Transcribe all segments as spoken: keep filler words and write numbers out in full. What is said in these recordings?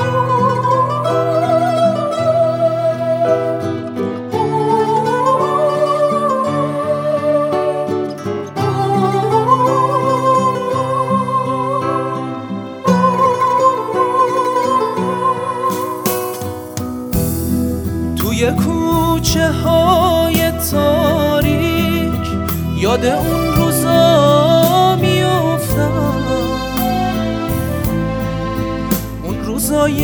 توی کوچه های تاریک یاد اون روزا میافتم، اون روزای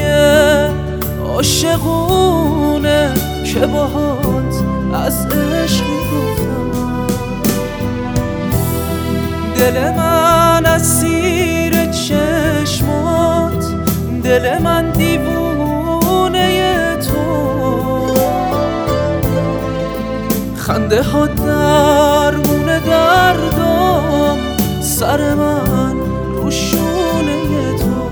عاشقونه که باهات از عشق میگفتم. دل من اسیر چشمات، دل من دیوونه تو، خنده ها درمون دردم، سر من رو شونه تو.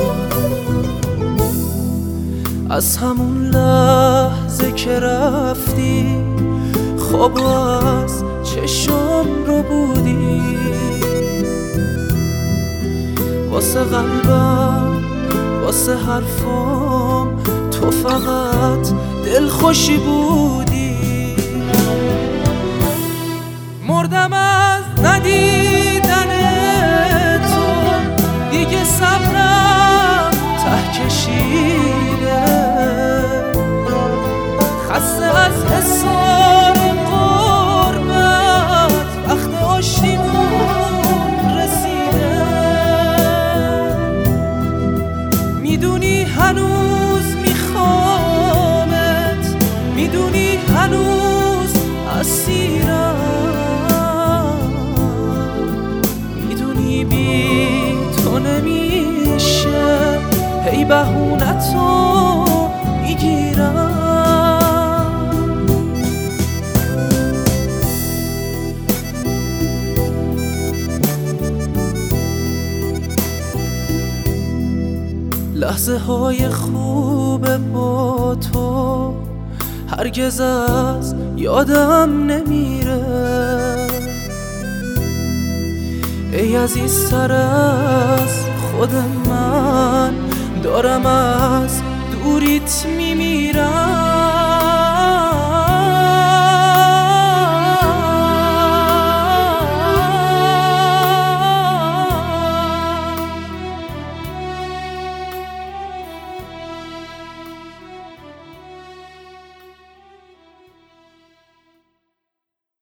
از همون لحظه که رفتی خواب از چشم رو بودی، واسه قلبم واسه حرفام تو فقط دلخوشی بودی. مردم از ندیدن تو، دیگه صبرم ته کشیده، خسته از حساب قربت وقت آشتیمون رسیده. میدونی هنوز میخوامت، میدونی هنوز اسیرم، بی تو نمیشه، هی بهونتو میگیرم. لحظه های خوب با تو هرگز از یادم نمیره، ای عزیزتر از خود من دارم از دوریت میمیرم.